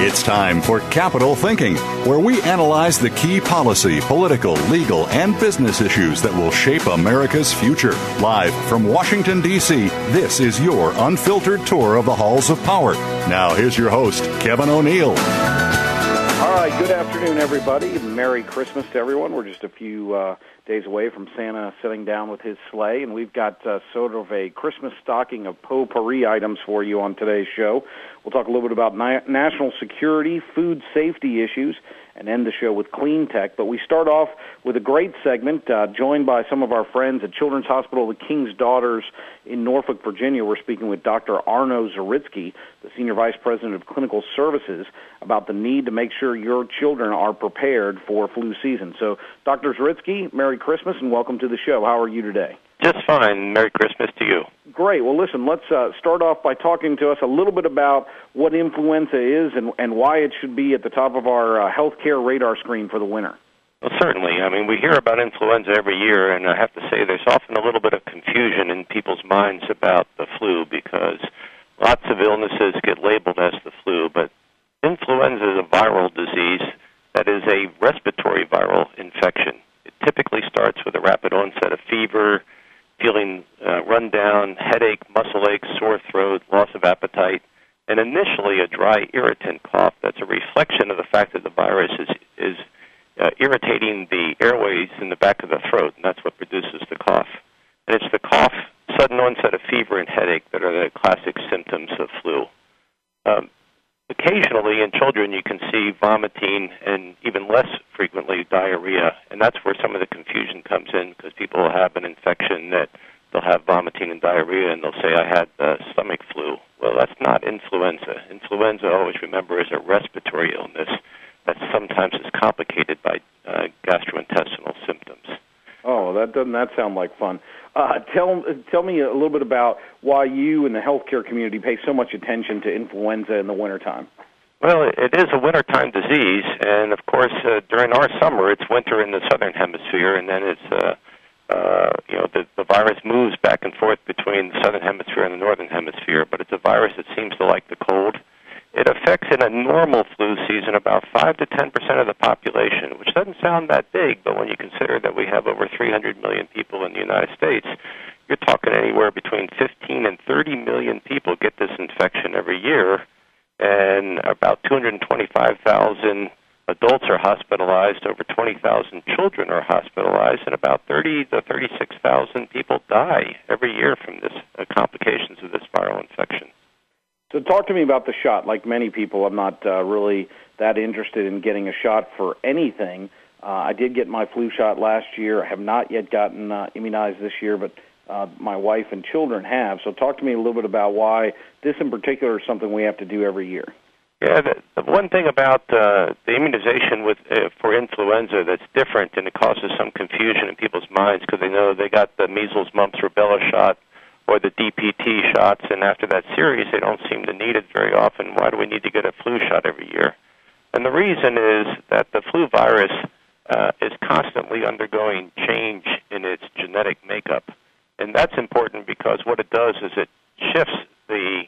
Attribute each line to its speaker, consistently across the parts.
Speaker 1: It's time for Capital Thinking, where we analyze the key policy, political, legal, and business issues that will shape America's future. Live from Washington, D.C., this is your unfiltered tour of the halls of power. Now, here's your host, Kevin O'Neill.
Speaker 2: All right, good afternoon, everybody. Merry Christmas to everyone. We're just a few days away from Santa sitting down with his sleigh, and we've got sort of a Christmas stocking of potpourri items for you on today's show. We'll talk a little bit about national security, food safety issues, and end the show with clean tech. But we start off with a great segment joined by some of our friends at Children's Hospital of the King's Daughters in Norfolk, Virginia. We're speaking with Dr. Arno Zaritsky, the Senior Vice President of Clinical Services, about the need to make sure your children are prepared for flu season. So, Dr. Zaritsky, Merry Christmas and welcome to the show. How are you today?
Speaker 3: Just fine. Merry Christmas to you.
Speaker 2: Great. Well, listen, let's start off by talking to us a little bit about what influenza is and why it should be at the top of our healthcare radar screen for the winter.
Speaker 3: Well, certainly. I mean, we hear about influenza every year, and I have to say there's often a little bit of confusion in people's minds about the flu because lots of illnesses get labeled as the flu, but influenza is a viral disease that is a respiratory viral infection. It typically starts with a rapid onset of fever, feeling run down, headache, muscle aches, sore throat, loss of appetite, and initially a dry, irritant cough that's a reflection of the fact that the virus is irritating the airways in the back of the throat, and that's what produces the cough. And it's the cough, sudden onset of fever, and headache that are the classic symptoms of flu. Occasionally in children you can see vomiting and even less frequently diarrhea, and that's where some of the confusion comes in because people will have an infection that they'll have vomiting and diarrhea and they'll say, I had stomach flu. Well, that's not influenza. Influenza, always remember, is a respiratory illness that sometimes is complicated by gastrointestinal symptoms.
Speaker 2: Oh, doesn't that sound like fun? Tell me a little bit about why you and the healthcare community pay so much attention to influenza in the wintertime.
Speaker 3: Well, it is a wintertime disease, and of course, during our summer, it's winter in the southern hemisphere, and then it's the virus moves back and forth between the southern hemisphere and the northern hemisphere. But it's a virus that seems to like the cold. It affects in a normal flu season about 5 to 10% of the population, which doesn't sound that big, but when you consider that we have over 300 million people in the United States, you're talking anywhere between 15 and 30 million people get this infection every year, and about 225,000 adults are hospitalized, over 20,000 children are hospitalized, and about 30 to 36,000 people die every year from this complications of this viral infection.
Speaker 2: So talk to me about the shot. Like many people, I'm not really that interested in getting a shot for anything. I did get my flu shot last year. I have not yet gotten immunized this year, but my wife and children have. So talk to me a little bit about why this in particular is something we have to do every year.
Speaker 3: Yeah, the one thing about the immunization for influenza that's different, and it causes some confusion in people's minds because they know they got the measles, mumps, rubella shot or the DPT shots, and after that series, they don't seem to need it very often. Why do we need to get a flu shot every year? And the reason is that the flu virus is constantly undergoing change in its genetic makeup. And that's important because what it does is it shifts the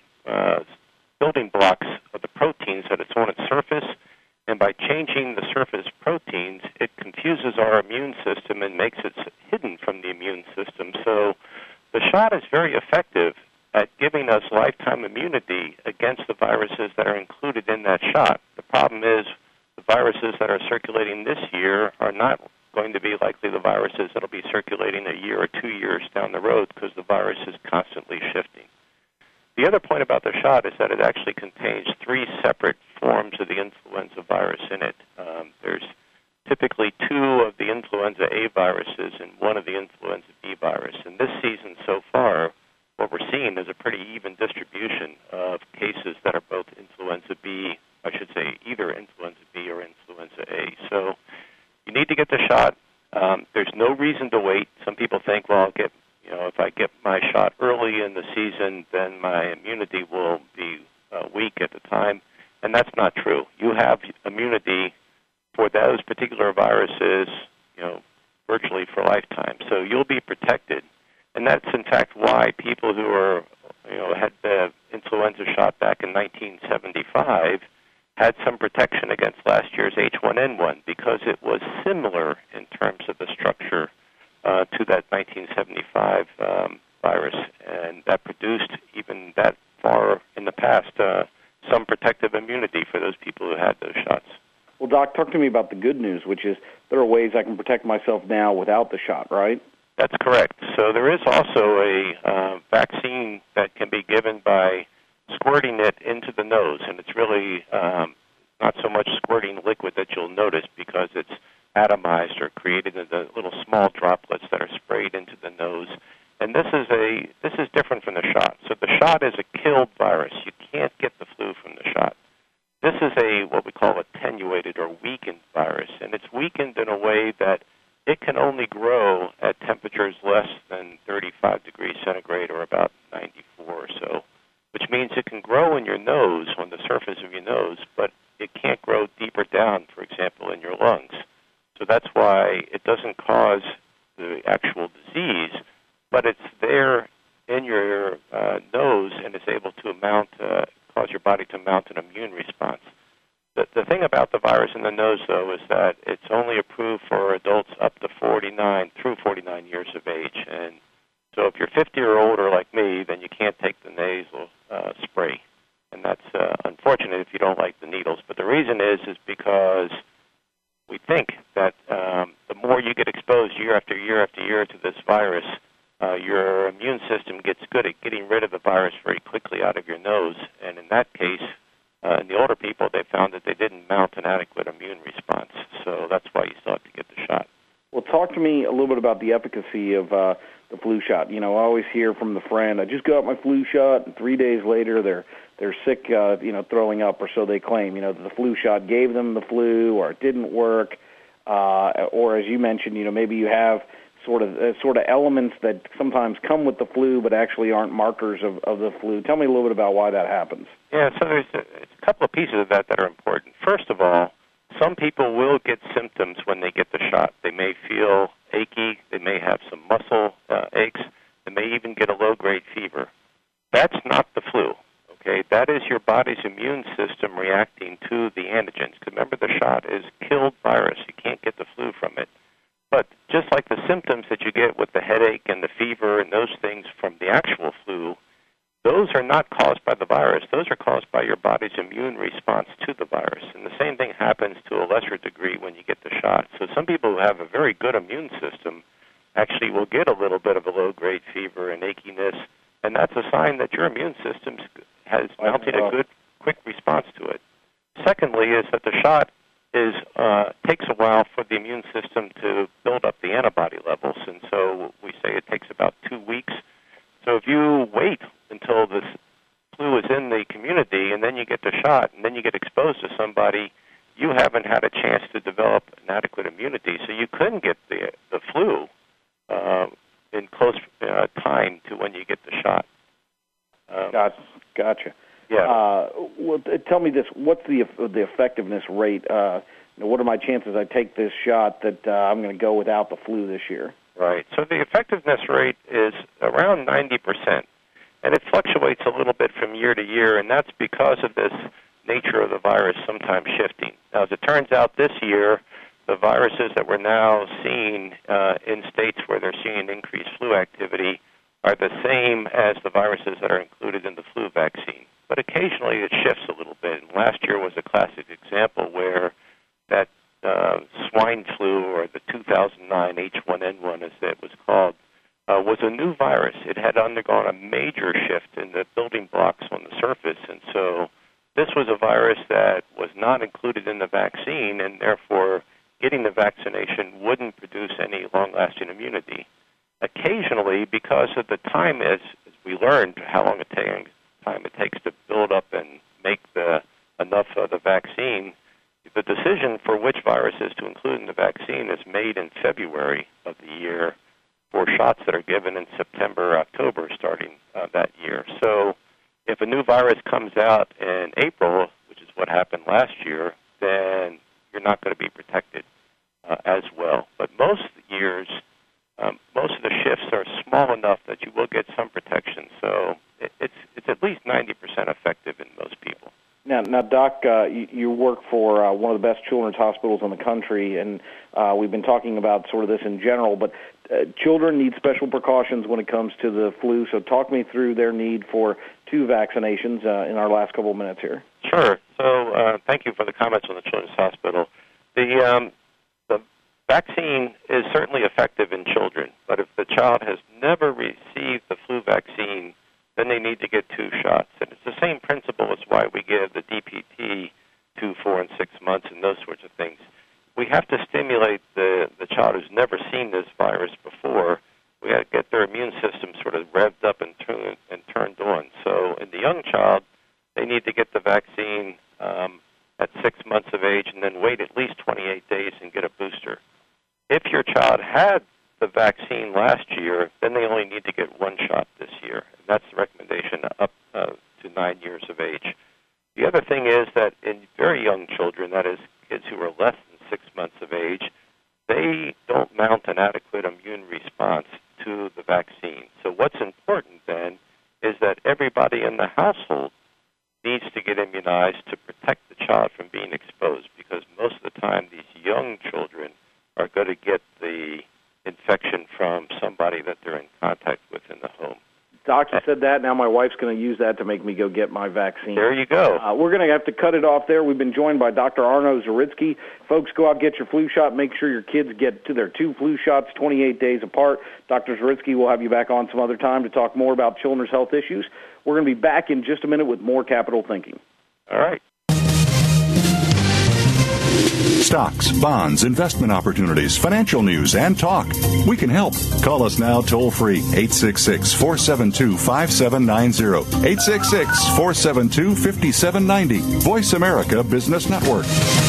Speaker 3: building blocks of the proteins that it's on its surface, and by changing the surface proteins, it confuses our immune system and makes it hidden from the immune system. So the shot is very effective at giving us lifetime immunity against the viruses that are included in that shot. The problem is the viruses that are circulating this year are not going to be likely the viruses that will be circulating a year or 2 years down the road because the virus is constantly shifting. The other point about the shot is that it actually contains 3 separate forms of the influenza virus in it. There's typically 2 of the influenza A viruses and 1 of the influenza B virus. And this season so far, what we're seeing is a pretty even distribution of cases that are both influenza B, I should say either influenza B or influenza A. So you need to get the shot. There's no reason to wait. Some people think, well, if I get my shot early in the season, then my immunity will be weak at the time. And that's not true. You have immunity for those particular viruses, virtually for lifetime. So you'll be protected. And that's, in fact, why people who had the influenza shot back in 1975 had some protection against last year's H1N1 because it was similar in terms of the structure to that 1975 virus, and that produced, even that far in the past, some protective immunity for those people who had those shots.
Speaker 2: Well, Doc, talk to me about the good news, which is there are ways I can protect myself now without the shot, right?
Speaker 3: That's correct. So there is also a vaccine that can be given by squirting it into the nose, and it's really not so much squirting liquid that you'll notice because it's atomized or created into little small droplets that are sprayed into the nose. And this is different from the shot. So the shot is a killed virus. You can't get the flu from the shot. This is what we call attenuated or weakened virus, and it's weakened in a way that it can only grow at temperatures less than 35 degrees centigrade or about 94 or so, which means it can grow in your nose, on the surface of your nose, but it can't grow deeper down, for example, in your lungs. So that's why it doesn't cause the actual disease, but it's there in your nose and is able to cause your body to mount an immune response. The thing about the virus in the nose, though, is that it's only approved for adults up to 49 years of age. And so if you're 50 or older like me, then you can't take the nasal spray. And that's unfortunate if you don't like the needles. But the reason is because we think that the more you get exposed year after year after year to this virus, your immune system gets good at getting rid of the virus very quickly out of your nose. And in that case, in the older people, they found that they didn't mount an adequate immune response. So that's why you still have to get the shot.
Speaker 2: Well, talk to me a little bit about the efficacy of the flu shot. You know, I always hear from the friend, I just got my flu shot, and 3 days later they're sick, throwing up, or so they claim. You know, that the flu shot gave them the flu, or it didn't work, or as you mentioned, maybe you have sort of elements that sometimes come with the flu but actually aren't markers of the flu. Tell me a little bit about why that happens.
Speaker 3: Yeah, so there's a couple of pieces of that are important. First of all, some people will get symptoms when they get the shot. They may feel achy, they may have some muscle aches, they may even get a low-grade fever. That's not the flu, okay? That is your body's immune system reacting to the antigens. Because remember, the shot is killed virus. You can't get the flu from it. But just like the symptoms that you get with the headache and the fever and those things from the actual flu, those are not caused by the virus. Those are caused by your body's immune response to the virus. And the same thing happens to a lesser degree when you get the shot. So some people who have a very good immune system actually will get a little bit of a low-grade fever and achiness, and that's a sign that your immune system has mounted a good, quick response to it. Secondly is that the shot takes a while for the immune system to build up the antibody levels, and so we say it takes about 2 weeks. So if you wait until this flu is in the community and then you get the shot and then you get exposed to somebody, you haven't had a chance to develop an adequate immunity, so you couldn't get the flu in close time to when you get the shot.
Speaker 2: Gotcha.
Speaker 3: Yeah.
Speaker 2: Well, tell me this: what's the effectiveness rate? What are my chances I take this shot that I'm going to go without the flu this year?
Speaker 3: Right. So the effectiveness rate is around 90%, and it fluctuates a little bit from year to year, and that's because of this nature of the virus sometimes shifting. Now, as it turns out, this year, the viruses that we're now seeing in states where they're seeing increased flu activity are the same as the viruses that are included in the flu vaccine. But occasionally it shifts a little bit. And last year was a classic example where that swine flu, or the 2009 H1N1 as it was called, was a new virus. It had undergone a major shift in the building blocks on the surface. And so this was a virus that was not included in the vaccine, and therefore getting the vaccination wouldn't produce any long-lasting immunity. Occasionally, because of the time, as we learned how long time it takes to build up and make enough of the vaccine, the decision for which viruses to include in the vaccine is made in February of the year for shots that are given in September or October starting that year. So if a new virus comes out in April, which is what happened last year, then you're not going to be protected as well. But most years, most of the shifts are small enough that you will get some protection. So it's at least 90% effective in most people.
Speaker 2: Now, Doc, you work for one of the best children's hospitals in the country, and we've been talking about sort of this in general, but children need special precautions when it comes to the flu, so talk me through their need for 2 vaccinations in our last couple of minutes here.
Speaker 3: Sure. So thank you for the comments on the Children's Hospital. The vaccine is certainly effective in children, but if the child has never received the flu vaccine, then they need to get 2 shots. And it's the same principle as why we give the DPT 2, 4, and 6 months and those sorts of things. We have to stimulate the child who's never seen this virus before. We have to get their immune system sort of revved up and turned on. So in the young child, they need to get the vaccine at 6 months of age and then wait at least 28 days and get a booster. If your child had the vaccine last year, then they only need to get 1 shot this year. And that's the recommendation up to 9 years of age. The other thing is that in very young children, that is kids who are less than 6 months of age, they don't mount an adequate immune response to the vaccine. So what's important then is that everybody in the household needs to get immunized to protect the child from being exposed, because most of the time these young children are going to get the infection from somebody that they're in contact with in the home.
Speaker 2: Doc, you said that. Now my wife's going to use that to make me go get my vaccine.
Speaker 3: There you go.
Speaker 2: We're going to have to cut it off there. We've been joined by Dr. Arno Zaritsky. Folks, go out, get your flu shot. Make sure your kids get to their 2 flu shots 28 days apart. Dr. Zaritsky will have you back on some other time to talk more about children's health issues. We're going to be back in just a minute with more Capital Thinking.
Speaker 3: All right.
Speaker 1: Stocks, bonds, investment opportunities, financial news, and talk. We can help. Call us now toll-free, 866-472-5790. 866-472-5790. Voice America Business Network.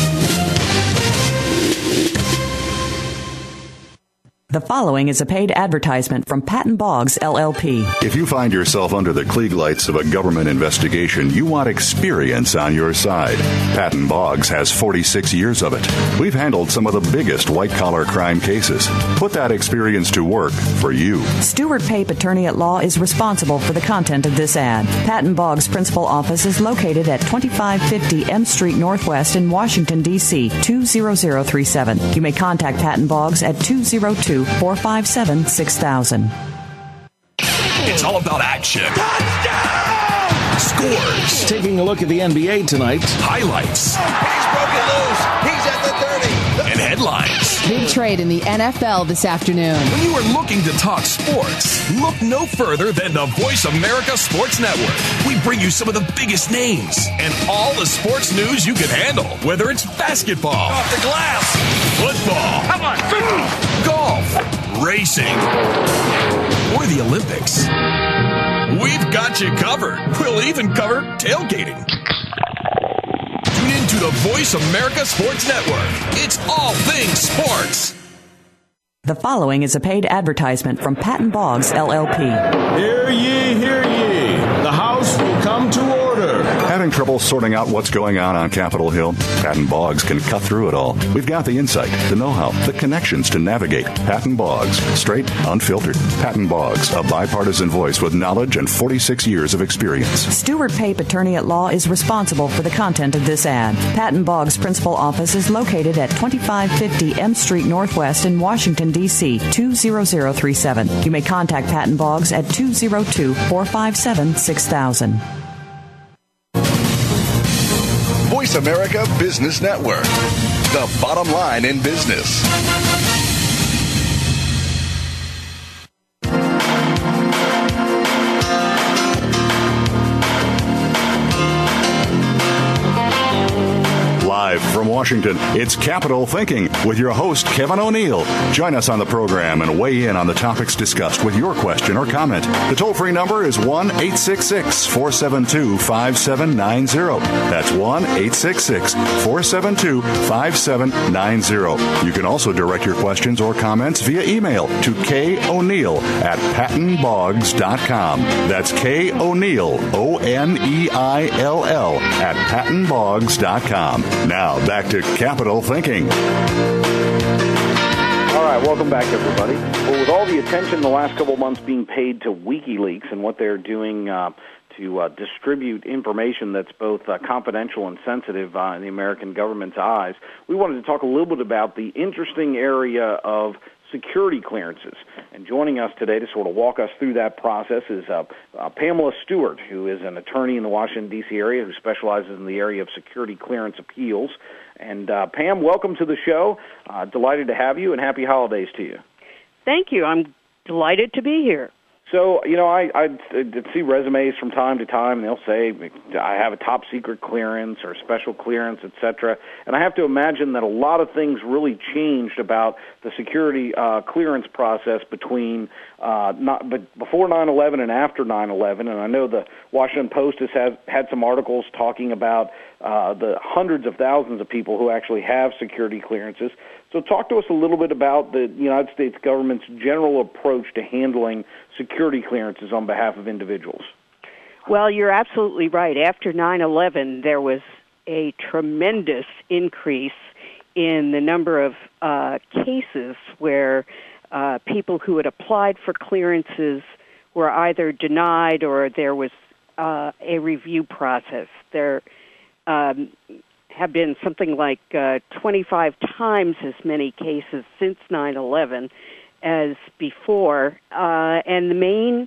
Speaker 4: The following is a paid advertisement from Patton Boggs, LLP.
Speaker 1: If you find yourself under the Klieg lights of a government investigation, you want experience on your side. Patton Boggs has 46 years of it. We've handled some of the biggest white-collar crime cases. Put that experience to work for you.
Speaker 4: Stewart Pape, attorney at law, is responsible for the content of this ad. Patton Boggs' principal office is located at 2550 M Street Northwest in Washington, D.C., 20037. You may contact Patton Boggs at 202-457-6000.
Speaker 5: It's all about action.
Speaker 6: Touchdown!
Speaker 5: Scores.
Speaker 6: Taking a look at the NBA tonight.
Speaker 5: Highlights.
Speaker 6: He's broken loose. He's at the 30.
Speaker 5: And headlines.
Speaker 7: Big trade in the NFL this afternoon.
Speaker 5: When you are looking to talk sports, look no further than the Voice America Sports Network. We bring you some of the biggest names and all the sports news you can handle. Whether it's basketball,
Speaker 6: Off the glass.
Speaker 5: football,
Speaker 6: Come on.
Speaker 5: golf, racing, or the Olympics. We've got you covered. We'll even cover tailgating. Tune in to the Voice America Sports Network. It's all things sports.
Speaker 4: The following is a paid advertisement from Patton Boggs, LLP.
Speaker 6: Hear ye, hear ye. The House will come to order.
Speaker 1: Having trouble sorting out what's going on Capitol Hill? Patton Boggs can cut through it all. We've got the insight, the know-how, the connections to navigate. Patton Boggs, straight, unfiltered. Patton Boggs, a bipartisan voice with knowledge and 46 years of experience.
Speaker 4: Stewart Pape, attorney at law, is responsible for the content of this ad. Patton Boggs' principal office is located at 2550 M Street Northwest in Washington, D.C., 20037. You may contact Patton Boggs at 202-457-6000.
Speaker 8: Voice America Business Network, the bottom line in business.
Speaker 1: Live from Washington, it's Capital Thinking with your host, Kevin O'Neill. Join us on the program and weigh in on the topics discussed with your question or comment. The toll-free number is 1-866-472-5790. That's 1-866-472-5790. You can also direct your questions or comments via email to KO'Neill@PattonBoggs.com. That's KO'Neill, O-N-E-I-L-L, @PattonBoggs.com. Now, back to Capital Thinking.
Speaker 2: All right, welcome back, everybody. Well, with all the attention the last couple of months being paid to WikiLeaks and what they're doing to to distribute information that's both confidential and sensitive in the American government's eyes. We wanted to talk a little bit about the interesting area of security clearances. And joining us today to sort of walk us through that process is Pamela Stewart, who is an attorney in the Washington, D.C. area who specializes in the area of security clearance appeals. And Pam, welcome to the show. Delighted to have you, and happy holidays to you.
Speaker 9: Thank you. I'm delighted to be here.
Speaker 2: So, I see resumes from time to time, and they'll say, I have a top secret clearance or special clearance, et cetera. And I have to imagine that a lot of things really changed about the security clearance process between before 9/11 and after 9/11. And I know the Washington Post has had some articles talking about the hundreds of thousands of people who actually have security clearances. So talk to us a little bit about the United States government's general approach to handling security clearances on behalf of individuals.
Speaker 9: Well, you're absolutely right. After 9/11, there was a tremendous increase in the number of cases where people who had applied for clearances were either denied or there was a review process. There have been something like 25 times as many cases since 9/11 as before, and the main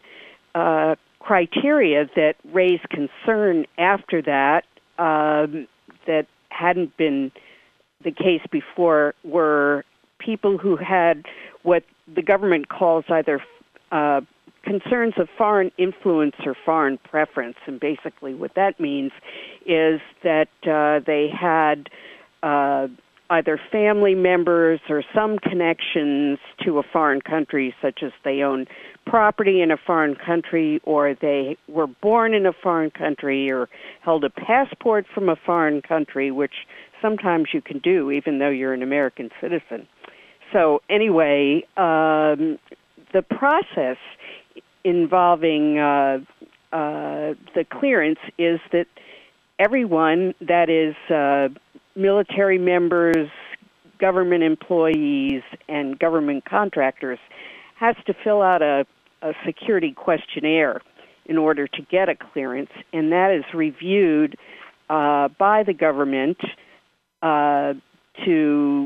Speaker 9: criteria that raised concern after that that hadn't been the case before were people who had what the government calls either concerns of foreign influence or foreign preference. And basically what that means is that they had either family members or some connections to a foreign country, such as they own property in a foreign country, or they were born in a foreign country, or held a passport from a foreign country, which sometimes you can do even though you're an American citizen. So anyway, the process involving the clearance is that everyone, that is military members, government employees, and government contractors, has to fill out a security questionnaire in order to get a clearance, and that is reviewed by the government to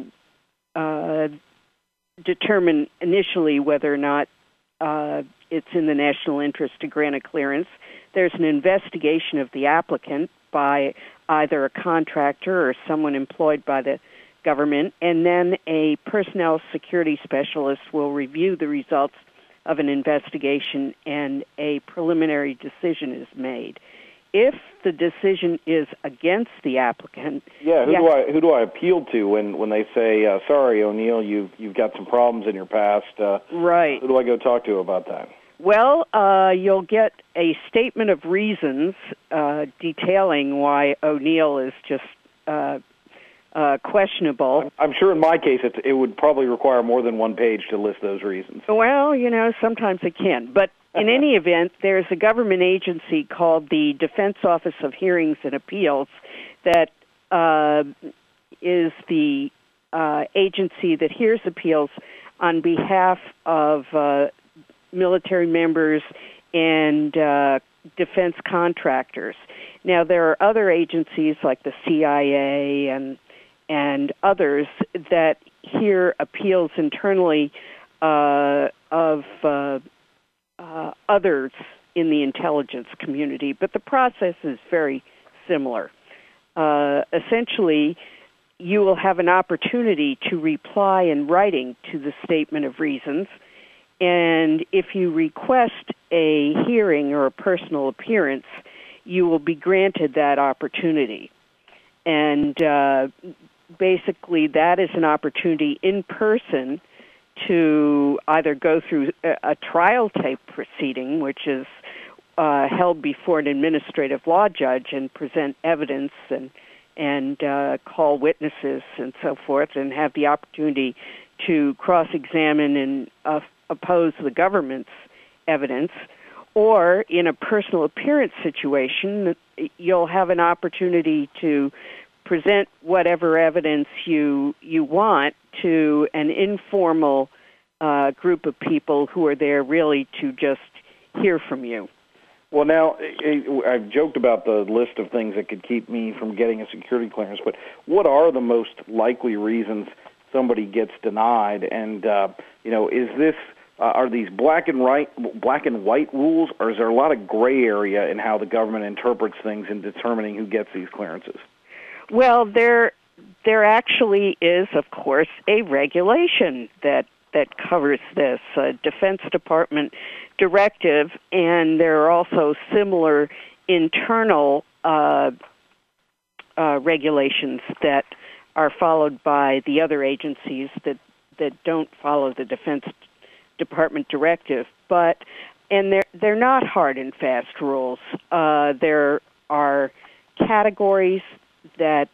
Speaker 9: determine initially whether or not it's in the national interest to grant a clearance. There's an investigation of the applicant by either a contractor or someone employed by the government, and then a personnel security specialist will review the results of an investigation and a preliminary decision is made. If the decision is against the applicant,
Speaker 2: who do I appeal to when they say, sorry, O'Neill, you've got some problems in your past?
Speaker 9: Right.
Speaker 2: Who do I go talk to about that?
Speaker 9: Well, you'll get a statement of reasons detailing why O'Neill is just questionable.
Speaker 2: I'm sure in my case it would probably require more than one page to list those reasons.
Speaker 9: Well, sometimes it can. But in any event, there's a government agency called the Defense Office of Hearings and Appeals that is the agency that hears appeals on behalf of military members and defense contractors. Now, there are other agencies like the CIA and others that hear appeals internally of others in the intelligence community, but the process is very similar. Essentially, you will have an opportunity to reply in writing to the statement of reasons, and if you request a hearing or a personal appearance, you will be granted that opportunity. And basically, that is an opportunity in person to either go through a trial-type proceeding, which is held before an administrative law judge, and present evidence and call witnesses and so forth, and have the opportunity to cross-examine and oppose the government's evidence. Or in a personal appearance situation, you'll have an opportunity to present whatever evidence you want to an informal group of people who are there really to just hear from you.
Speaker 2: Well, now, I've joked about the list of things that could keep me from getting a security clearance, but what are the most likely reasons somebody gets denied? And, is this, are these black and white rules, or is there a lot of gray area in how the government interprets things in determining who gets these clearances?
Speaker 9: Well, there actually is, of course, a regulation that covers this, a Defense Department directive, and there are also similar internal regulations that are followed by the other agencies that don't follow the Defense Department directive. And they're not hard and fast rules. There are categories that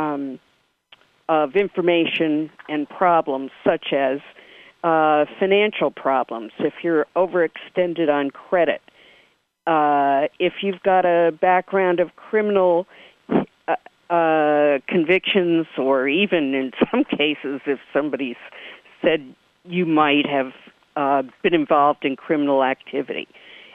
Speaker 9: of information and problems, such as financial problems, if you're overextended on credit, if you've got a background of criminal convictions, or even in some cases if somebody's said you might have been involved in criminal activity.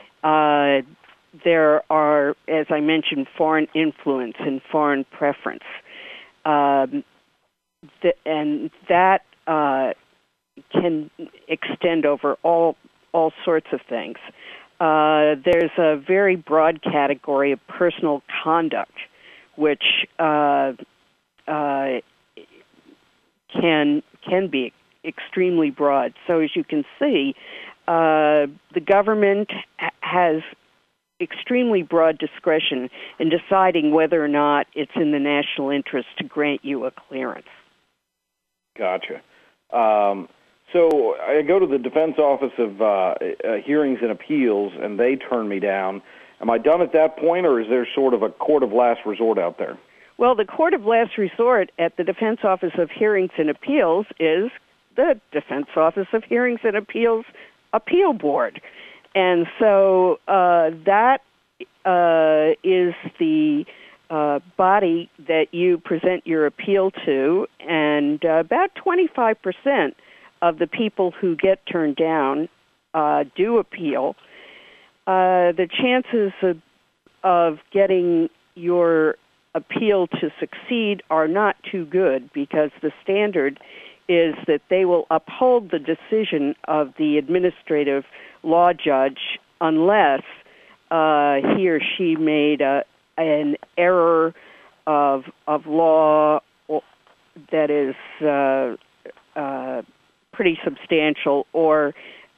Speaker 9: There are, as I mentioned, foreign influence and foreign preference. And that can extend over all sorts of things. There's a very broad category of personal conduct, which can be extremely broad. So as you can see, the government has extremely broad discretion in deciding whether or not it's in the national interest to grant you a clearance.
Speaker 2: Gotcha. So I go to the Defense Office of Hearings and Appeals, and they turn me down. Am I done at that point, or is there sort of a court of last resort out there?
Speaker 9: Well, the court of last resort at the Defense Office of Hearings and Appeals is the Defense Office of Hearings and Appeals Appeal Board. And so that is the body that you present your appeal to, and about 25% of the people who get turned down do appeal. The chances of getting your appeal to succeed are not too good, because the standard is that they will uphold the decision of the administrative law judge unless he or she made an error of law that is pretty substantial, or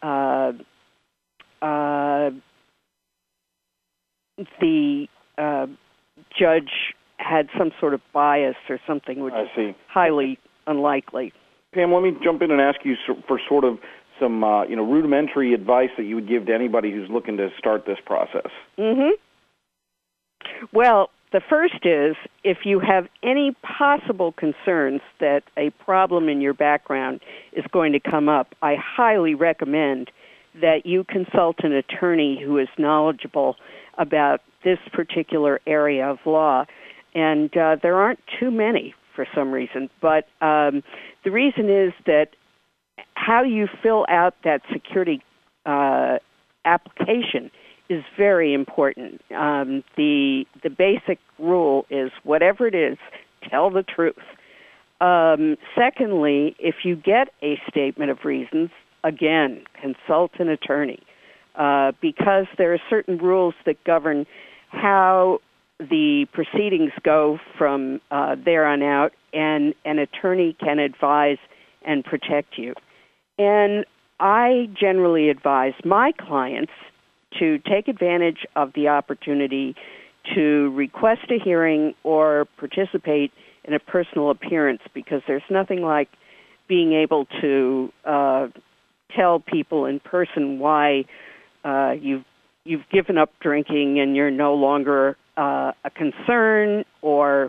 Speaker 9: the judge had some sort of bias or something, which is highly unlikely.
Speaker 2: Pam, let me jump in and ask you for sort of some rudimentary advice that you would give to anybody who's looking to start this process.
Speaker 9: Mm-hmm. Well, the first is, if you have any possible concerns that a problem in your background is going to come up, I highly recommend that you consult an attorney who is knowledgeable about this particular area of law. And there aren't too many for some reason. But the reason is that how you fill out that security application is very important. The basic rule is, whatever it is, tell the truth. Secondly, if you get a statement of reasons, again, consult an attorney, because there are certain rules that govern how the proceedings go from there on out, and an attorney can advise and protect you. And I generally advise my clients to take advantage of the opportunity to request a hearing or participate in a personal appearance, because there's nothing like being able to tell people in person why you've given up drinking and you're no longer a concern, or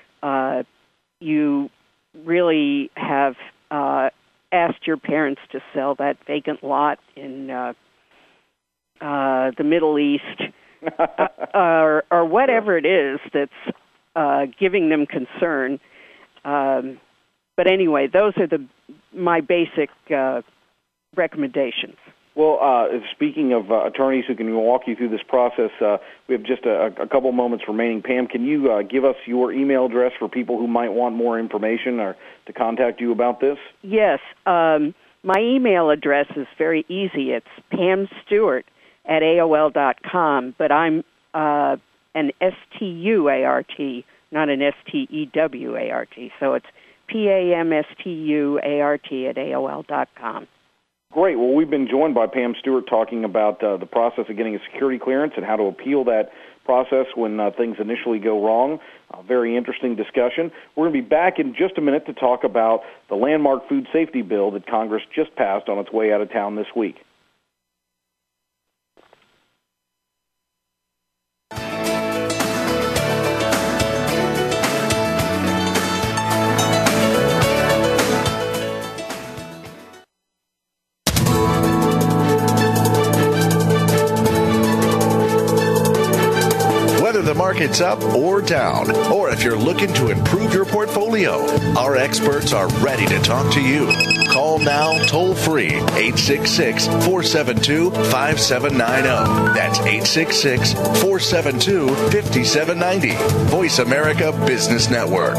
Speaker 9: you really have asked your parents to sell that vacant lot in the Middle East, or whatever it is that's giving them concern. But anyway, those are my basic recommendations.
Speaker 2: Well, speaking of attorneys who can walk you through this process, we have just a couple moments remaining. Pam, can you give us your email address for people who might want more information or to contact you about this?
Speaker 9: Yes. My email address is very easy. It's pamstewart@AOL.com, but I'm an S-T-U-A-R-T, not an S-T-E-W-A-R-T. So it's PAMSTUART@AOL.com.
Speaker 2: Great. Well, we've been joined by Pam Stewart talking about the process of getting a security clearance and how to appeal that process when things initially go wrong. Very interesting discussion. We're going to be back in just a minute to talk about the landmark food safety bill that Congress just passed on its way out of town this week.
Speaker 8: The market's up or down, or if you're looking to improve your portfolio, our experts are ready to talk to you. Call now toll free 866-472-5790. That's 866-472-5790. Voice America Business Network.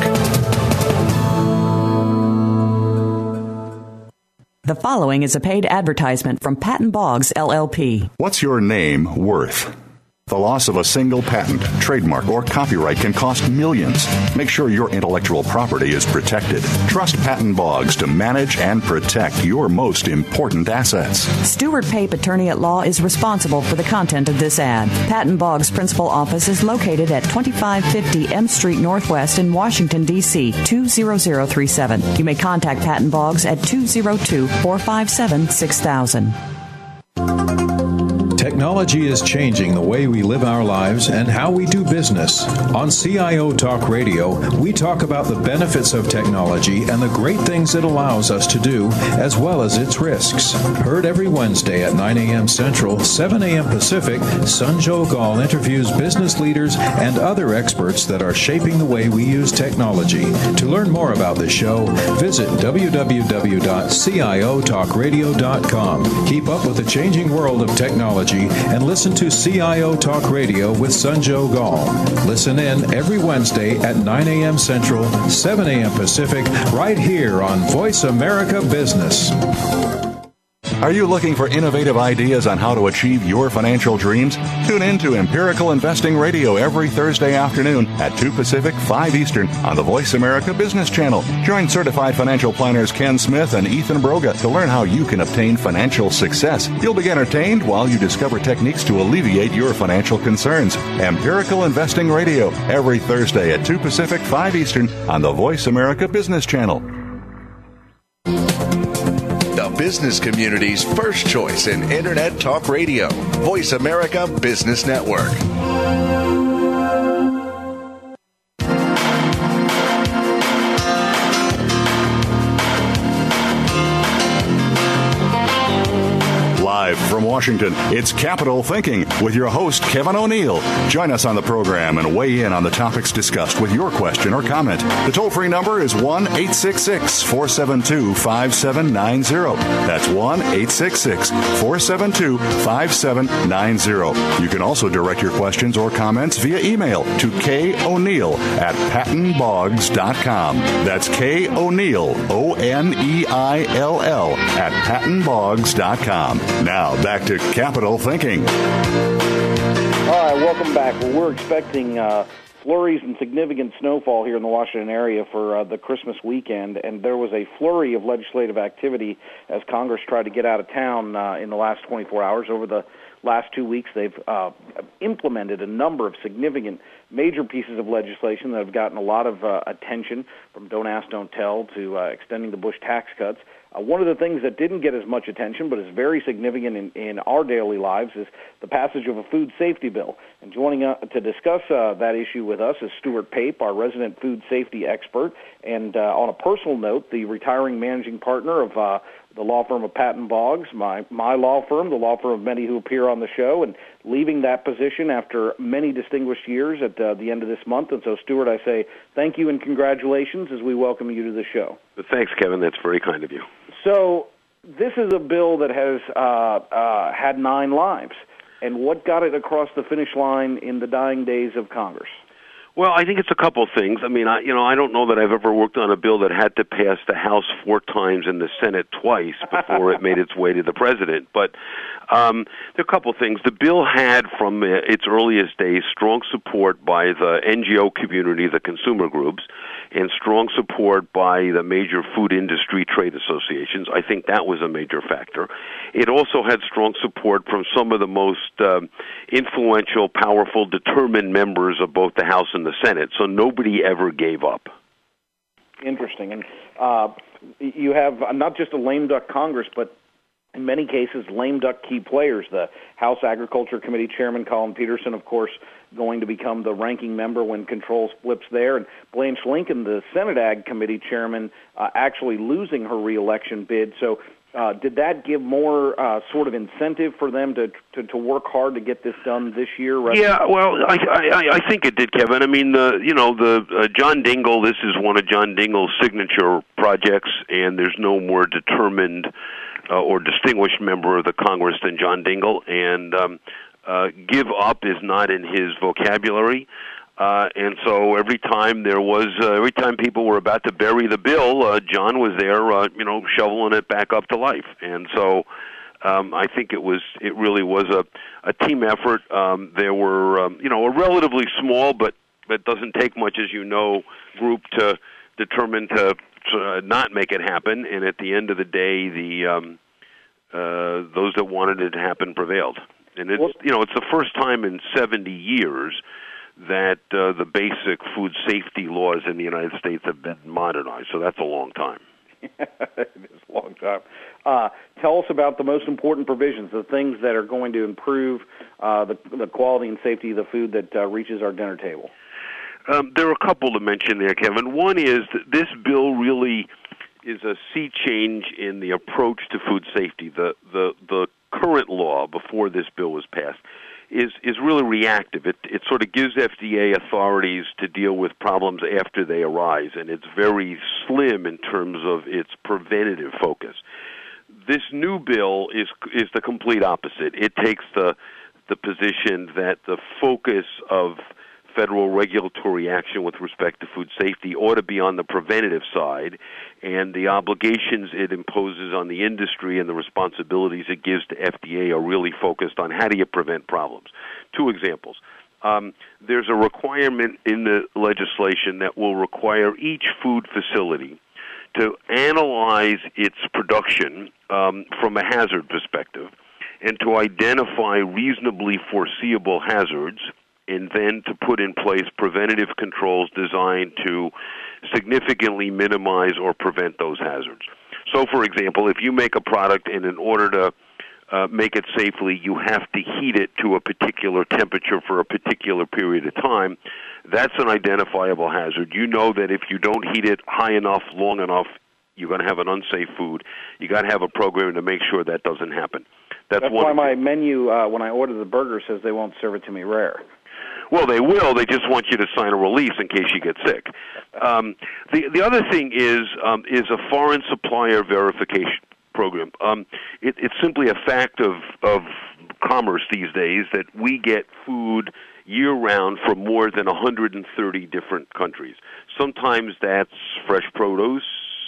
Speaker 4: The following is a paid advertisement from Patton Boggs, LLP.
Speaker 1: What's your name worth? The loss of a single patent, trademark, or copyright can cost millions. Make sure your intellectual property is protected. Trust Patton Boggs to manage and protect your most important assets.
Speaker 4: Stewart Pape, attorney at law, is responsible for the content of this ad. Patton Boggs' principal office is located at 2550 M Street Northwest in Washington, D.C., 20037. You may contact Patton Boggs at 202-457-6000.
Speaker 10: Technology is changing the way we live our lives and how we do business. On CIO Talk Radio, we talk about the benefits of technology and the great things it allows us to do, as well as its risks. Heard every Wednesday at 9 a.m. Central, 7 a.m. Pacific, Sanjog Gall interviews business leaders and other experts that are shaping the way we use technology. To learn more about the show, visit www.ciotalkradio.com. Keep up with the changing world of technology and listen to CIO Talk Radio with Sanjog Gall. Listen in every Wednesday at 9 a.m. Central, 7 a.m. Pacific, right here on Voice America Business.
Speaker 1: Are you looking for innovative ideas on how to achieve your financial dreams? Tune in to Empirical Investing Radio every Thursday afternoon at 2 Pacific, 5 Eastern on the Voice America Business Channel. Join certified financial planners Ken Smith and Ethan Broga to learn how you can obtain financial success. You'll be entertained while you discover techniques to alleviate your financial concerns. Empirical Investing Radio every Thursday at 2 Pacific, 5 Eastern on the Voice America Business Channel.
Speaker 8: Business community's first choice in Internet Talk Radio. Voice America Business Network.
Speaker 1: Live from Washington, it's Capital Thinking with your host, Kevin O'Neill. Join us on the program and weigh in on the topics discussed with your question or comment. The toll-free number is 1-866-472-5790. That's 1-866-472-5790. You can also direct your questions or comments via email to KO'Neill@PattonBoggs.com. That's KO'Neill, O-N-E-I-L-L, @PattonBoggs.com. Now, back to Capital Thinking.
Speaker 2: All right, welcome back. Well, we're expecting flurries and significant snowfall here in the Washington area for the Christmas weekend, and there was a flurry of legislative activity as Congress tried to get out of town in the last 24 hours. Over the last 2 weeks, they've implemented a number of significant major pieces of legislation that have gotten a lot of attention, from Don't Ask, Don't Tell to extending the Bush tax cuts. One of the things that didn't get as much attention but is very significant in our daily lives is the passage of a food safety bill. And joining to discuss that issue with us is Stewart Pape, our resident food safety expert, and on a personal note, the retiring managing partner of the law firm of Patton Boggs, my law firm, the law firm of many who appear on the show, and leaving that position after many distinguished years at the end of this month. And so, Stewart, I say thank you and congratulations as we welcome you to the show.
Speaker 11: Thanks, Kevin. That's very kind of you.
Speaker 2: So this is a bill that has had 9 lives. And what got it across the finish line in the dying days of Congress?
Speaker 11: Well, I think it's a couple of things. I mean, I don't know that I've ever worked on a bill that had to pass the House 4 times and the Senate twice before it made its way to the president. But there are a couple of things. The bill had, from its earliest days, strong support by the NGO community, the consumer groups, and strong support by the major food industry trade associations. I think that was a major factor. It also had strong support from some of the most influential, powerful, determined members of both the House and the Senate, so nobody ever gave up.
Speaker 2: Interesting. And you have not just a lame duck Congress, but in many cases, lame duck key players. The House Agriculture Committee Chairman, Colin Peterson, of course, going to become the ranking member when control flips there. And Blanche Lincoln, the Senate Ag Committee Chairman, actually losing her reelection bid. So did that give more sort of incentive for them to work hard to get this done this year?
Speaker 11: Yeah, well, I think it did, Kevin. I mean, the John Dingell, this is one of John Dingell's signature projects, and there's no more determined or distinguished member of the Congress than John Dingell, and give up is not in his vocabulary. And so every time people were about to bury the bill, John was there, shoveling it back up to life. And so I think it really was a team effort. There were, a relatively small, but doesn't take much, as you know, group to determine to not make it happen. And at the end of the day, those that wanted it to happen prevailed. And it's the first time in 70 years that the basic food safety laws in the United States have been modernized. So that's a long time.
Speaker 2: It is a long time. Tell us about the most important provisions, the things that are going to improve the quality and safety of the food that reaches our dinner table.
Speaker 11: There are a couple to mention there, Kevin. One is that this bill really is a sea change in the approach to food safety. The current law, before this bill was passed, is really reactive. It sort of gives FDA authorities to deal with problems after they arise, and it's very slim in terms of its preventative focus. This new bill is the complete opposite. It takes the position that the focus of federal regulatory action with respect to food safety ought to be on the preventative side, and the obligations it imposes on the industry and the responsibilities it gives to FDA are really focused on how do you prevent problems. 2 examples. There's a requirement in the legislation that will require each food facility to analyze its production from a hazard perspective and to identify reasonably foreseeable hazards, and then to put in place preventative controls designed to significantly minimize or prevent those hazards. So, for example, if you make a product and in order to make it safely, you have to heat it to a particular temperature for a particular period of time, that's an identifiable hazard. You know that if you don't heat it high enough, long enough, you're going to have an unsafe food. You got to have a program to make sure that doesn't happen. That's
Speaker 2: why my menu, when I order the burger, says they won't serve it to me rare.
Speaker 11: Well, they will. They just want you to sign a release in case you get sick. The other thing is a foreign supplier verification program. It's simply a fact of commerce these days that we get food year-round from more than 130 different countries. Sometimes that's fresh produce.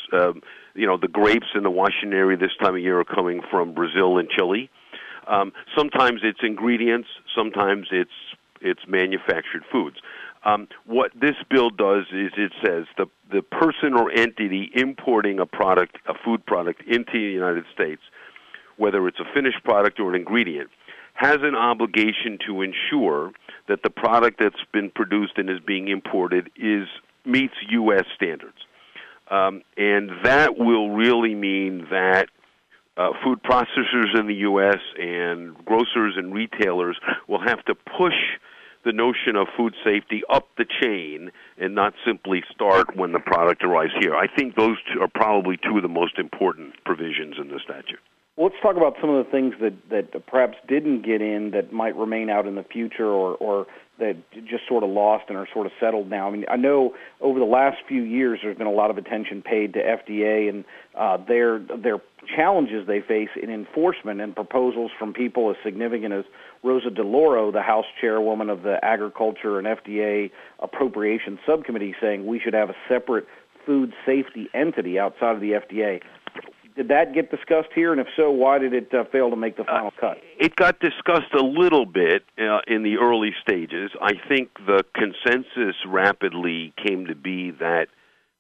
Speaker 11: The grapes in the Washington area this time of year are coming from Brazil and Chile. Sometimes it's ingredients. Sometimes it's manufactured foods. What this bill does is it says the person or entity importing a food product into the United States, whether it's a finished product or an ingredient, has an obligation to ensure that the product that's been produced and is being imported meets U.S. standards. And that will really mean that food processors in the U.S. and grocers and retailers will have to push the notion of food safety up the chain and not simply start when the product arrives here. I think those are probably 2 of the most important provisions in the statute.
Speaker 2: Well, let's talk about some of the things that perhaps didn't get in that might remain out in the future or that just sort of lost and are sort of settled now? I mean, I know over the last few years there's been a lot of attention paid to FDA and their challenges they face in enforcement, and proposals from people as significant as Rosa DeLauro, the House chairwoman of the Agriculture and FDA Appropriations Subcommittee, saying we should have a separate food safety entity outside of the FDA. Did that get discussed here? And if so, why did it fail to make the final cut?
Speaker 11: It got discussed a little bit in the early stages. I think the consensus rapidly came to be that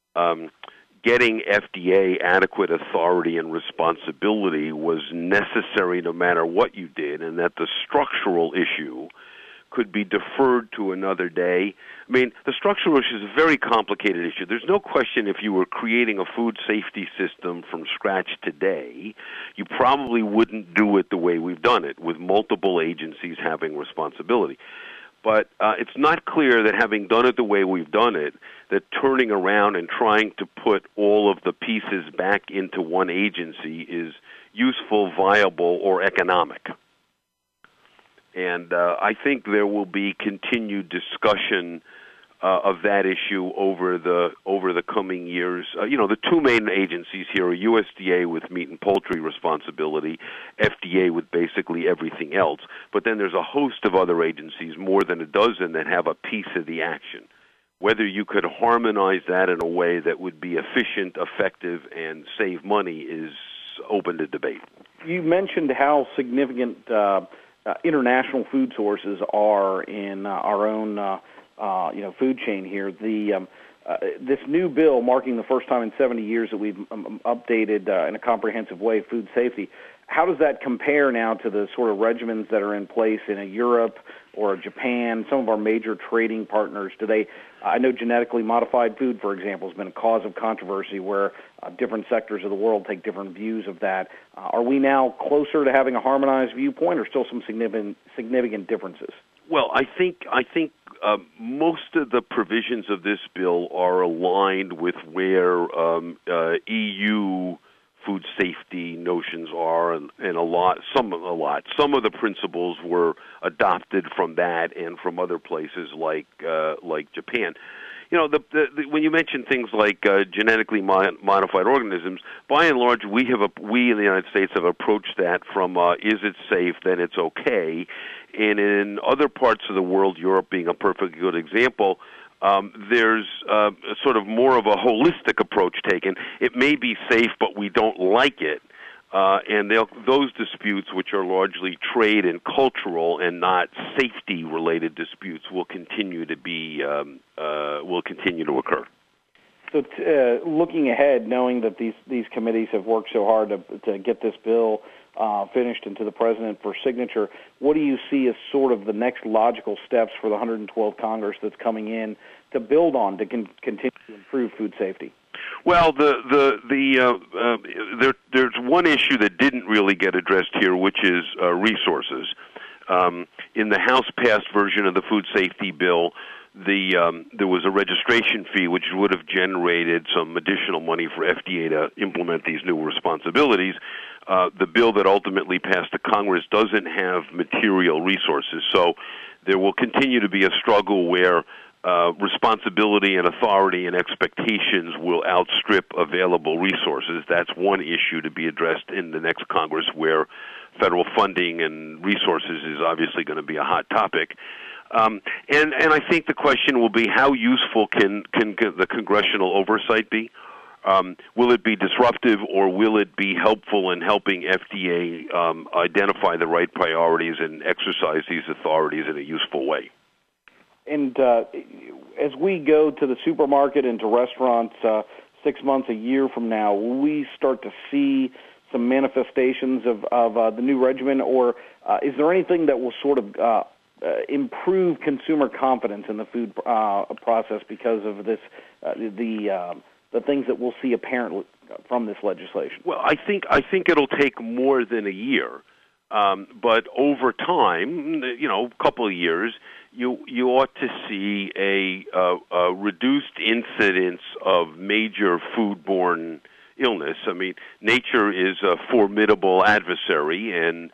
Speaker 11: getting FDA adequate authority and responsibility was necessary no matter what you did, and that the structural issue could be deferred to another day. I mean, the structural issue is a very complicated issue. There's no question if you were creating a food safety system from scratch today, you probably wouldn't do it the way we've done it, with multiple agencies having responsibility. But it's not clear that having done it the way we've done it, that turning around and trying to put all of the pieces back into one agency is useful, viable, or economic. And I think there will be continued discussion of that issue over the coming years. The two main agencies here are USDA with meat and poultry responsibility, FDA with basically everything else. But then there's a host of other agencies, more than a dozen, that have a piece of the action. Whether you could harmonize that in a way that would be efficient, effective, and save money is open to debate. You mentioned how significant international food sources are in our own food chain here. This new bill, marking the first time in 70 years that we've updated in a comprehensive way food safety, how does that compare now to the sort of regimens that are in place in Europe or Japan, some of our major trading partners? I know genetically modified food, for example, has been a cause of controversy where different sectors of the world take different views of that. Are we now closer to having a harmonized viewpoint, or still some significant differences? Well, I think most of the provisions of this bill are aligned with where EU food safety notions are, and some of the principles were adopted from that and from other places like Japan. When you mention things like genetically modified organisms, by and large, we in the United States have approached that from is it safe, then it's okay. And in other parts of the world, Europe being a perfectly good example, there's sort of more of a holistic approach taken. It may be safe, but we don't like it. And those disputes, which are largely trade and cultural and not safety-related disputes, will continue to occur. So, looking ahead, knowing that these committees have worked so hard to get this bill finished and to the president for signature, what do you see as sort of the next logical steps for the 112th Congress that's coming in to build on to continue to improve food safety? Well, there's one issue that didn't really get addressed here, which is resources. In the House-passed version of the food safety bill, there was a registration fee which would have generated some additional money for FDA to implement these new responsibilities. The bill that ultimately passed the Congress doesn't have material resources, so there will continue to be a struggle where responsibility and authority and expectations will outstrip available resources. That's one issue to be addressed in the next Congress, where federal funding and resources is obviously going to be a hot topic. And I think the question will be, how useful can the congressional oversight be? Will it be disruptive, or will it be helpful in helping FDA identify the right priorities and exercise these authorities in a useful way? And as we go to the supermarket and to restaurants 6 months, a year from now, will we start to see some manifestations of the new regimen, or is there anything that will sort of improve consumer confidence in the food process because of this, the things that we'll see apparently from this legislation? Well, I think it'll take more than a year, but over time, a couple of years, you ought to see a reduced incidence of major foodborne illness. I mean, nature is a formidable adversary, and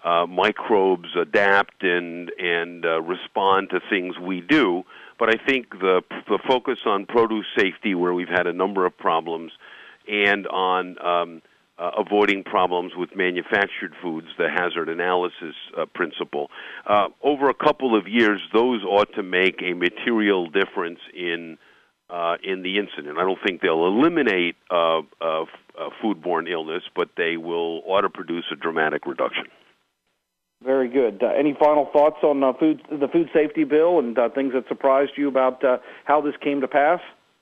Speaker 11: microbes adapt and respond to things we do. But I think the focus on produce safety, where we've had a number of problems, and on avoiding problems with manufactured foods, the hazard analysis principle, over a couple of years, those ought to make a material difference in the incident. I don't think they'll eliminate foodborne illness, but they ought to produce a dramatic reduction.
Speaker 2: Very good. Any final thoughts on the food safety bill and things that surprised you about how this came to pass?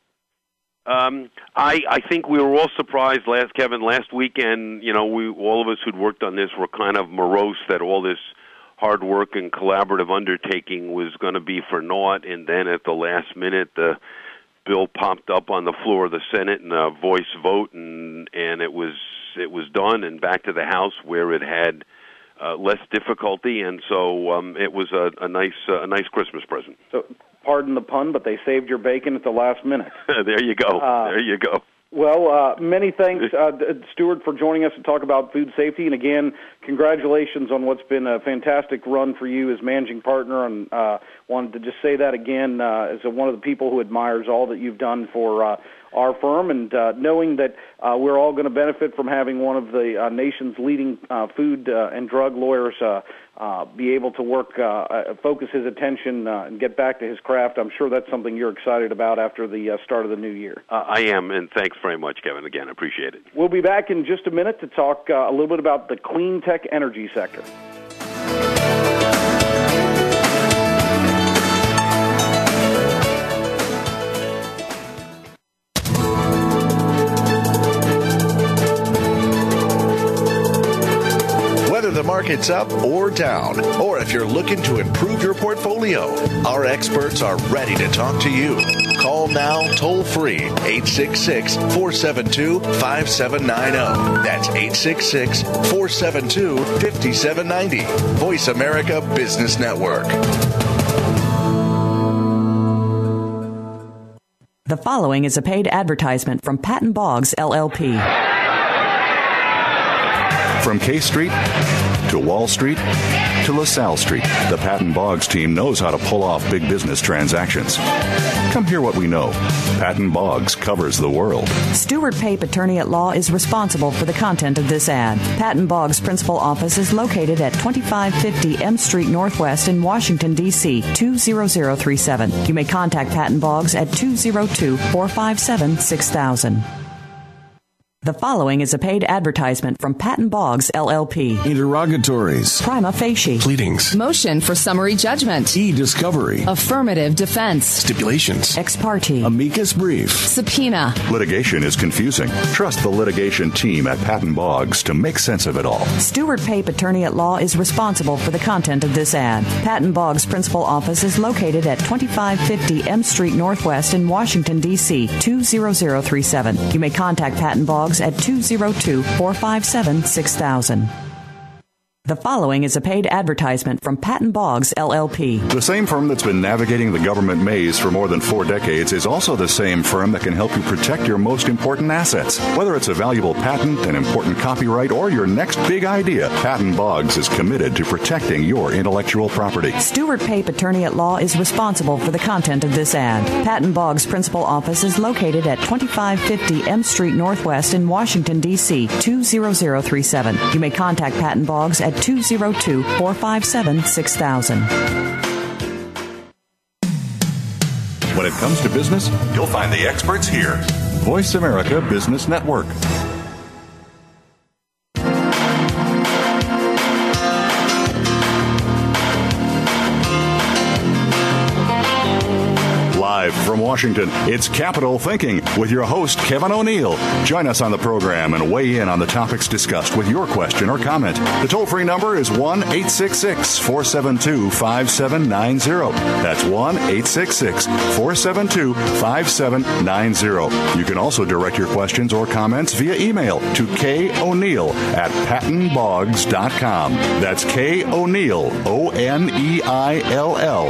Speaker 11: I think we were all surprised last weekend. All of us who'd worked on this were kind of morose that all this hard work and collaborative undertaking was going to be for naught, and then at the last minute the bill popped up on the floor of the Senate in a voice vote, and it was done and back to the House where it had less difficulty, and so it was a nice Christmas present.
Speaker 2: So, pardon the pun, but they saved your bacon at the last minute.
Speaker 11: There you go. There you go.
Speaker 2: Well, many thanks, Stuart, for joining us to talk about food safety. And again, congratulations on what's been a fantastic run for you as managing partner. And wanted to just say that again as one of the people who admires all that you've done for our firm, and knowing that we're all going to benefit from having one of the nation's leading food and drug lawyers be able to work, focus his attention and get back to his craft. I'm sure that's something you're excited about after the start of the new year.
Speaker 11: I am, and thanks very much, Kevin. Again, appreciate it.
Speaker 2: We'll be back in just a minute to talk a little bit about the clean tech energy sector.
Speaker 8: The market's up or down, or if you're looking to improve your portfolio, our experts are ready to talk to you. Call now toll free 866-472-5790. That's 866-472-5790. Voice America Business Network.
Speaker 4: The following is a paid advertisement from Patton Boggs, LLP.
Speaker 1: From K Street to Wall Street to LaSalle Street, the Patton Boggs team knows how to pull off big business transactions. Come hear what we know. Patton Boggs covers the world.
Speaker 4: Stuart Pape, attorney at law, is responsible for the content of this ad. Patton Boggs' principal office is located at 2550 M Street Northwest in Washington, D.C., 20037. You may contact Patton Boggs at 202-457-6000. The following is a paid advertisement from Patton Boggs, LLP.
Speaker 6: Interrogatories.
Speaker 4: Prima facie.
Speaker 6: Pleadings.
Speaker 7: Motion for summary judgment.
Speaker 6: E-discovery.
Speaker 7: Affirmative defense.
Speaker 6: Stipulations.
Speaker 4: Ex parte.
Speaker 6: Amicus brief.
Speaker 7: Subpoena.
Speaker 1: Litigation is confusing. Trust the litigation team at Patton Boggs to make sense of it all.
Speaker 4: Stuart Pape, attorney at law, is responsible for the content of this ad. Patton Boggs' principal office is located at 2550 M Street Northwest in Washington, D.C., 20037. You may contact Patton Boggs at 202-457-6000. The following is a paid advertisement from Patton Boggs, LLP.
Speaker 1: The same firm that's been navigating the government maze for more than 4 decades is also the same firm that can help you protect your most important assets. Whether it's a valuable patent, an important copyright, or your next big idea, Patton Boggs is committed to protecting your intellectual property.
Speaker 4: Stuart Pape, attorney at law, is responsible for the content of this ad. Patton Boggs' principal office is located at 2550 M Street Northwest in Washington, D.C., 20037. You may contact Patton Boggs at 202-457-6000.
Speaker 1: When it comes to business, you'll find the experts here. Voice America Business Network. Live from Washington, it's Capital Thinking with your host, Kevin O'Neill. Join us on the program and weigh in on the topics discussed with your question or comment. The toll-free number is 1-866-472-5790. That's 1-866-472-5790. You can also direct your questions or comments via email to KO'Neill@PattonBoggs.com. That's KO'Neill, ONEILL,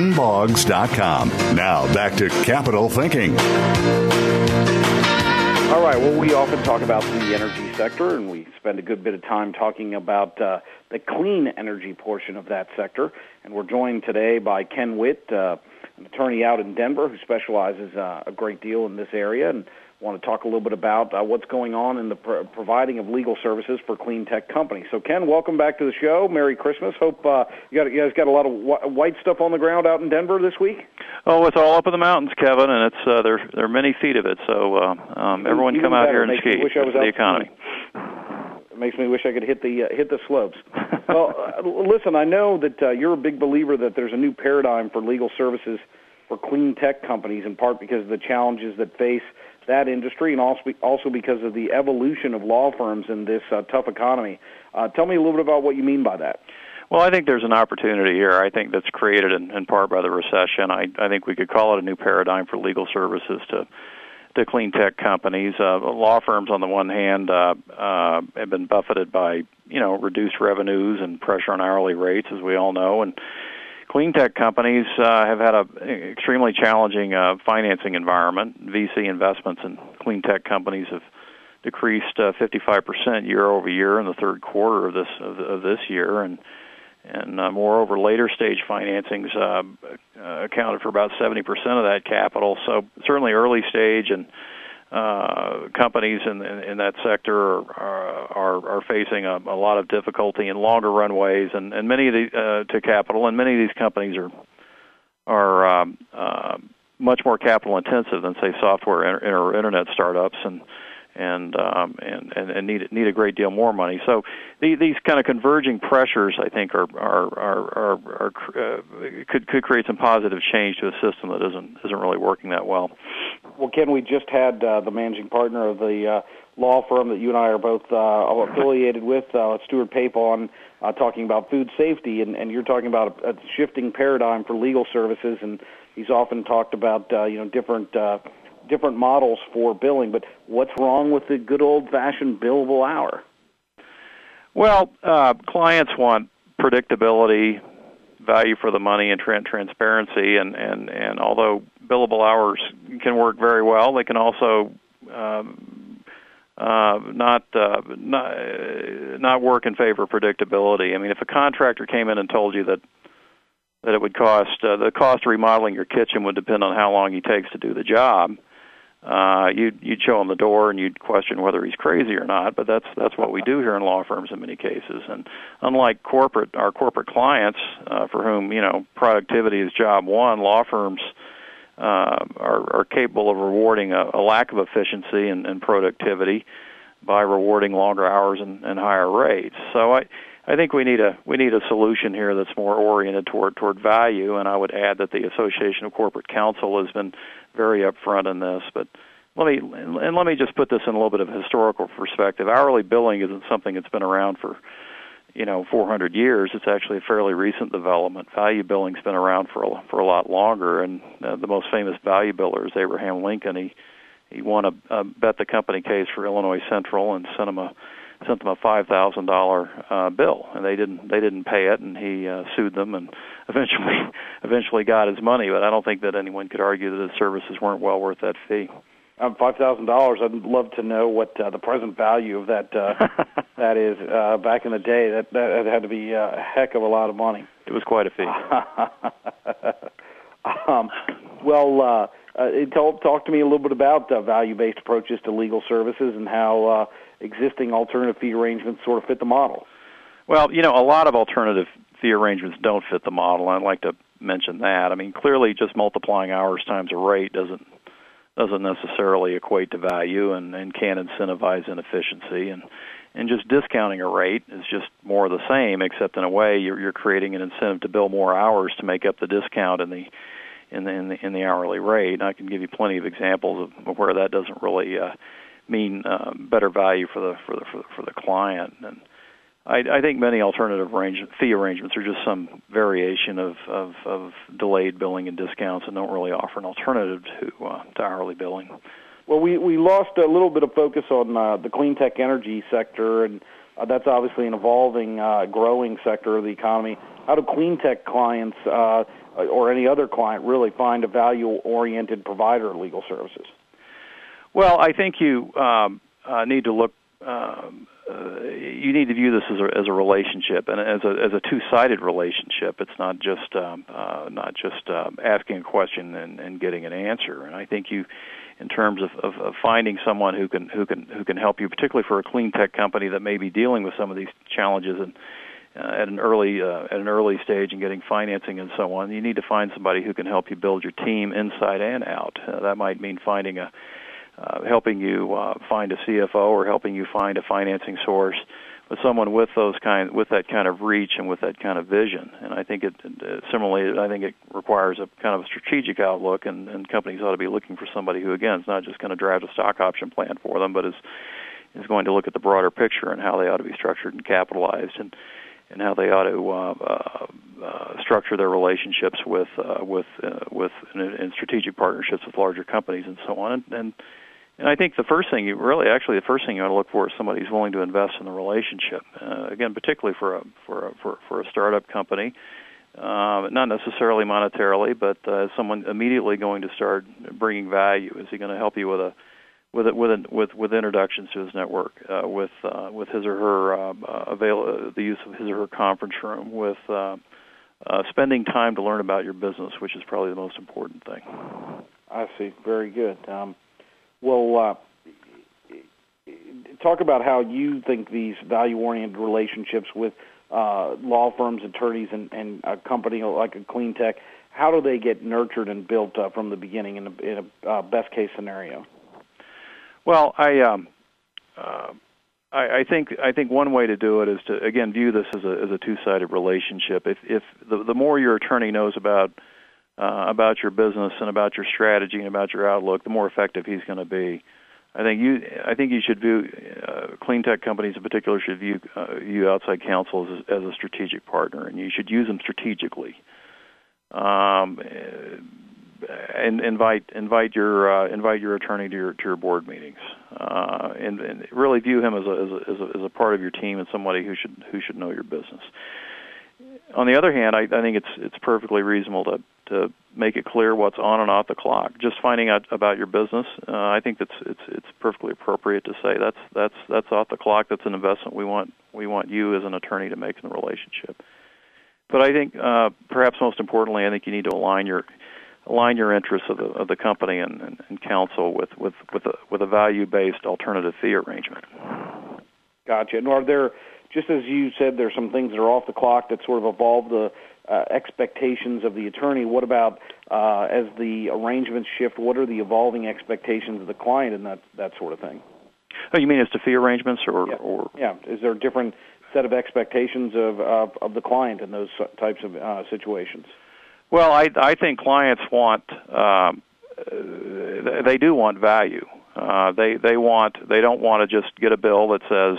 Speaker 1: @PattonBoggs.com. Now, back to Capital Thinking.
Speaker 2: All All right, well, we often talk about the energy sector, and we spend a good bit of time talking about the clean energy portion of that sector. And we're joined today by Ken Witt, an attorney out in Denver who specializes a great deal in this area, and want to talk a little bit about what's going on in the providing of legal services for clean tech companies. So, Ken, welcome back to the show. Merry Christmas. Hope you guys got a lot of white stuff on the ground out in Denver this week.
Speaker 12: Oh, it's all up in the mountains, Kevin, and it's there are many feet of it. So everyone
Speaker 2: Even
Speaker 12: come out
Speaker 2: better.
Speaker 12: here and ski for the economy.
Speaker 2: It makes me wish I could hit the slopes. Well, listen, I know that you're a big believer that there's a new paradigm for legal services for clean tech companies, in part because of the challenges that face that industry, and also because of the evolution of law firms in this tough economy. Tell me a little bit about what you mean by that.
Speaker 12: Well, I think there's an opportunity here. I think that's created in part by the recession. I think we could call it a new paradigm for legal services to clean tech companies. Law firms, on the one hand, have been buffeted by reduced revenues and pressure on hourly rates, as we all know, and clean tech companies have had an extremely challenging financing environment. VC investments in clean tech companies have decreased 55% year over year in the third quarter of this year, and moreover, later stage financings accounted for about 70% of that capital. So certainly, early stage and companies in that sector are facing a lot of difficulty and longer runways, and many of the to capital, and many of these companies are much more capital intensive than, say, software or internet startups, and need a great deal more money. So these kind of converging pressures, I think, could create some positive change to a system that isn't really working that well.
Speaker 2: Well, Ken, we just had the managing partner of the law firm that you and I are both affiliated with, Stuart Pape, on talking about food safety, and you're talking about a shifting paradigm for legal services, and he's often talked about different models for billing. But what's wrong with the good old-fashioned billable hour?
Speaker 12: Well, clients want predictability, value for the money, and transparency, and although billable hours can work very well, they can also not work in favor of predictability. I mean, if a contractor came in and told you that it would cost the cost of remodeling your kitchen would depend on how long he takes to do the job, you'd show him the door and you'd question whether he's crazy or not. But that's what we do here in law firms in many cases. And unlike our corporate clients, for whom productivity is job one, law firms are capable of rewarding a lack of efficiency and productivity by rewarding longer hours and higher rates. So I think we need a solution here that's more oriented toward value, and I would add that the Association of Corporate Counsel has been very upfront in this. But let me just put this in a little bit of historical perspective. Hourly billing isn't something that's been around for 400 years. It's actually a fairly recent development. Value billing's been around for a lot longer, and the most famous value biller is Abraham Lincoln. He won a bet the company case for Illinois Central and sent them a $5,000 bill, and they didn't pay it, and he sued them and eventually got his money. But I don't think that anyone could argue that his services weren't well worth that fee.
Speaker 2: $5,000. I'd love to know what the present value of that that is. Back in the day, that had to be a heck of a lot of money.
Speaker 12: It was quite a fee.
Speaker 2: Talk to me a little bit about value-based approaches to legal services and how existing alternative fee arrangements sort of fit the model.
Speaker 12: Well, a lot of alternative fee arrangements don't fit the model, and I'd like to mention that. I mean, clearly just multiplying hours times a rate doesn't necessarily equate to value and can incentivize inefficiency, and just discounting a rate is just more of the same, except in a way you're creating an incentive to bill more hours to make up the discount in the hourly rate. And I can give you plenty of examples of where that doesn't really mean better value for the client. And I think many alternative fee arrangements are just some variation of delayed billing and discounts and don't really offer an alternative to hourly billing.
Speaker 2: Well, we lost a little bit of focus on the clean tech energy sector, and that's obviously an evolving, growing sector of the economy. How do clean tech clients or any other client really find a value-oriented provider of legal services?
Speaker 12: Well, I think you need to look. You need to view this as a relationship, and as a two-sided relationship. It's not just asking a question and getting an answer. And I think you, in terms of finding someone who can help you, particularly for a clean tech company that may be dealing with some of these challenges and at an early stage and getting financing and so on, you need to find somebody who can help you build your team inside and out. That might mean finding helping you find a CFO or helping you find a financing source with someone with that kind of reach and with that kind of vision. And I think similarly, I think it requires a kind of a strategic outlook, and companies ought to be looking for somebody who, again, is not just going to draft a stock option plan for them, but is going to look at the broader picture and how they ought to be structured and capitalized, and how they ought to structure their relationships with in strategic partnerships with larger companies and so on. And I think the first thing you ought to look for is somebody who's willing to invest in the relationship. Again, particularly for a startup company, not necessarily monetarily, but someone immediately going to start bringing value. Is he going to help you with introductions to his network, with his or her the use of his or her conference room, with spending time to learn about your business, which is probably the most important thing.
Speaker 2: I see. Very good. Talk about how you think these value-oriented relationships with law firms, attorneys, and a company like a clean tech, how do they get nurtured and built from the beginning in a best-case scenario?
Speaker 12: Well, I think one way to do it is to, again, view this as a two-sided relationship. If the more your attorney knows about your business and about your strategy and about your outlook, the more effective he's going to be. I think you should view clean tech companies in particular should view outside counsel as a strategic partner, and you should use them strategically. And invite your attorney to your board meetings, and really view him as a part of your team and somebody who should know your business. On the other hand, I think it's perfectly reasonable to make it clear what's on and off the clock. Just finding out about your business, I think it's perfectly appropriate to say that's off the clock. That's an investment we want you as an attorney to make in the relationship. But I think perhaps most importantly, I think you need to align your interests of the company and counsel with a value-based alternative fee arrangement.
Speaker 2: Gotcha. And are there, just as you said, there's some things that are off the clock that sort of evolve the expectations of the attorney. What about as the arrangements shift, what are the evolving expectations of the client and that sort of thing?
Speaker 12: Oh, you mean as to fee arrangements or?
Speaker 2: Yeah. Is there a different set of expectations of the client in those types of situations?
Speaker 12: Well, I think clients want they do want value. They don't want to just get a bill that says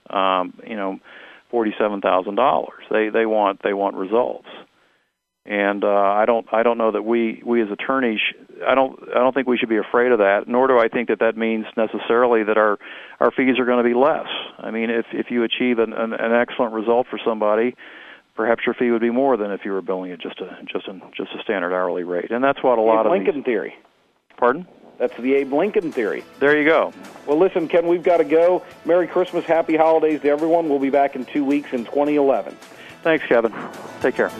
Speaker 12: $47,000. They want results. And I don't know that we as attorneys I don't think we should be afraid of that. Nor do I think that means necessarily that our fees are going to be less. I mean, if you achieve an excellent result for somebody, perhaps your fee would be more than if you were billing at just a standard hourly rate. And that's what a lot of
Speaker 2: Lincoln theory.
Speaker 12: Pardon?
Speaker 2: That's the Abe Lincoln theory.
Speaker 12: There you go.
Speaker 2: Well, listen, Ken, we've got to go. Merry Christmas, Happy Holidays to everyone. We'll be back in 2 weeks in 2011.
Speaker 12: Thanks, Kevin. Take care.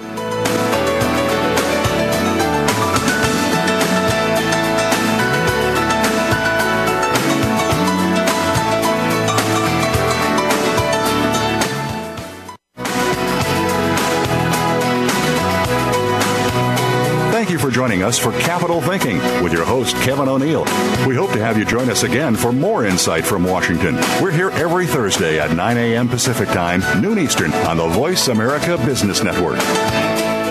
Speaker 1: Thank you for joining us for Capital Thinking with your host, Kevin O'Neill. We hope to have you join us again for more insight from Washington. We're here every Thursday at 9 a.m. Pacific Time, noon Eastern, on the Voice America Business Network.